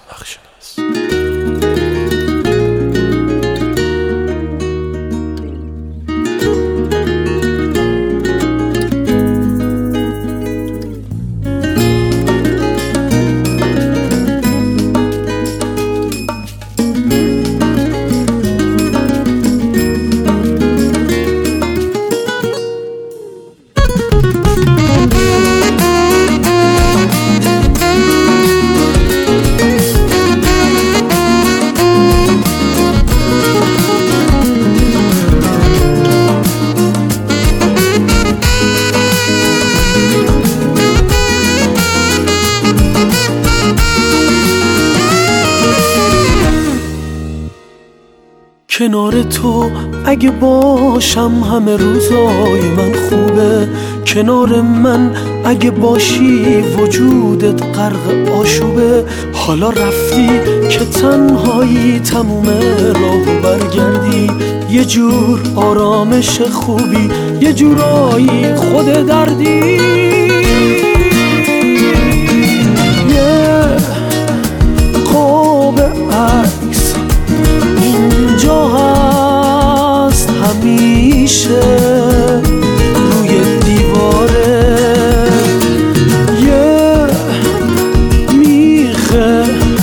بخش است. کنار تو اگه باشم همه روزای من خوبه، کنار من اگه باشی وجودت غرق آشوبه. حالا رفتی که تنهایی تموم راهو برگردی، یه جور آرامش خوبی، یه جورایی خود دردی. یه قاب عکس اینجا هست همیشه روی دیواره، یه میخه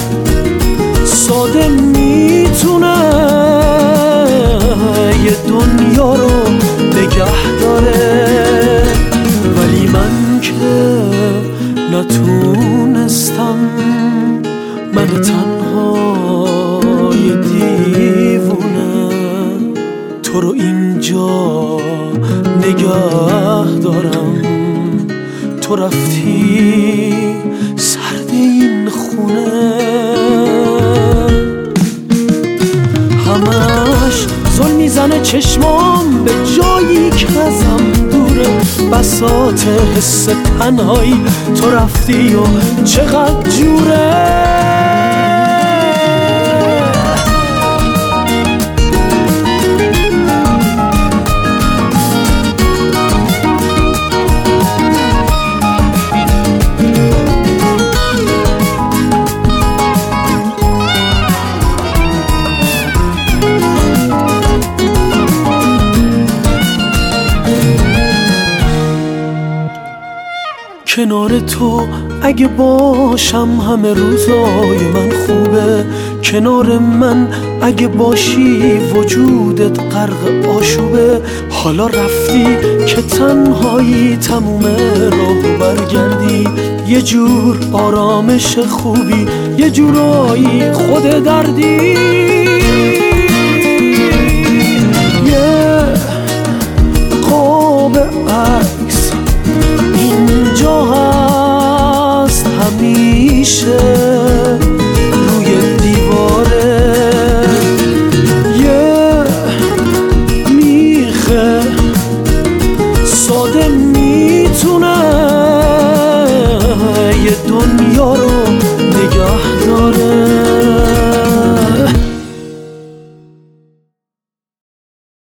ساده میتونه یه دنیا رو نگه داره. ولی من که نتونستم، من تنهای دیوونه تو رو اینجا نگه دارم. تو رفتی سرد این خونه، همش زل میزنه چشمام به جایی که ازم دوره. بساط حس تنهایی تو رفتی و چقدر جوره. کنار تو اگه باشم همه روزای من خوبه، کنار من اگه باشی وجودت غرق آشوبه. حالا رفتی که تنهایی تموم راهو برگردی، یه جور آرامش خوبی، یه جورایی خود دردی.